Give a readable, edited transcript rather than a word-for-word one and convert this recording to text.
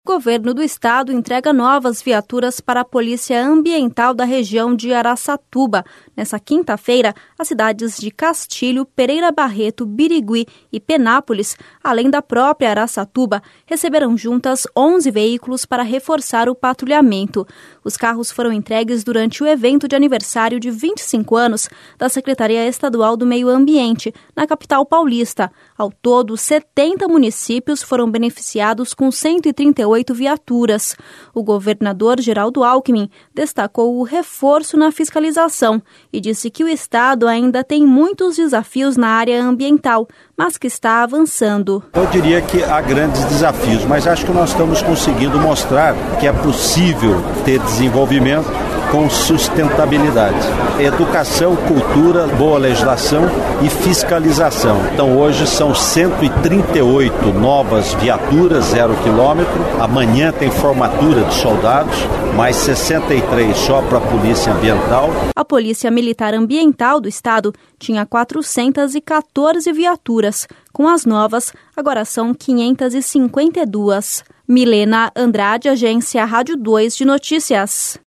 Governo do Estado entrega novas viaturas para a Polícia Ambiental da região de Araçatuba. Nessa quinta-feira, as cidades de Castilho, Pereira Barreto, Birigui e Penápolis, além da própria Araçatuba, receberão juntas 11 veículos para reforçar o patrulhamento. Os carros foram entregues durante o evento de aniversário de 25 anos da Secretaria Estadual do Meio Ambiente, na capital paulista. Ao todo, 70 municípios foram beneficiados com 138 viaturas. O governador Geraldo Alckmin destacou o reforço na fiscalização e disse que o Estado ainda tem muitos desafios na área ambiental, mas que está avançando. Eu diria que há grandes desafios, mas acho que nós estamos conseguindo mostrar que é possível ter desenvolvimento com sustentabilidade. Educação, cultura, boa legislação e fiscalização. Então hoje são 138 novas viaturas 0 quilômetro. Amanhã tem formatura de soldados, mais 63 só para a Polícia Ambiental. A Polícia Militar Ambiental do Estado tinha 414 viaturas. Com as novas, agora são 552. Milena Andrade, Agência Rádio 2 de Notícias.